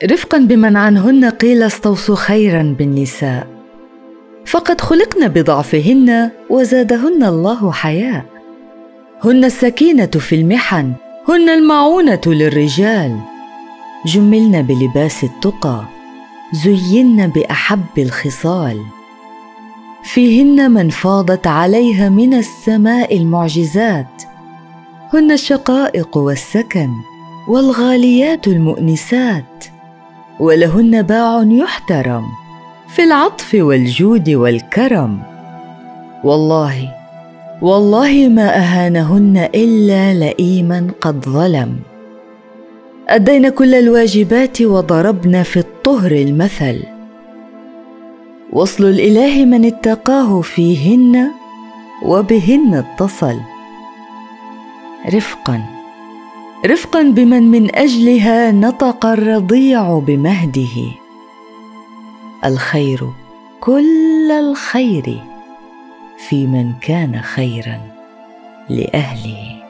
رفقا بمن عنهن قيل استوصوا خيرا بالنساء، فقد خلقن بضعفهن وزادهن الله حياء. هن السكينة في المحن، هن المعونة للرجال، جملن بلباس التقى، زين بأحب الخصال. فيهن من فاضت عليها من السماء المعجزات، هن الشقائق والسكن والغاليات المؤنسات، ولهن باع يحترم في العطف والجود والكرم. والله ما أهانهن إلا لئيما قد ظلم. أدين كل الواجبات وضربن في الطهر المثل، وصل الإله من اتقاه فيهن وبهن اتصل. رفقا بمن من أجلها نطق الرضيع بمهده. الخير كل الخير في من كان خيرا لأهله.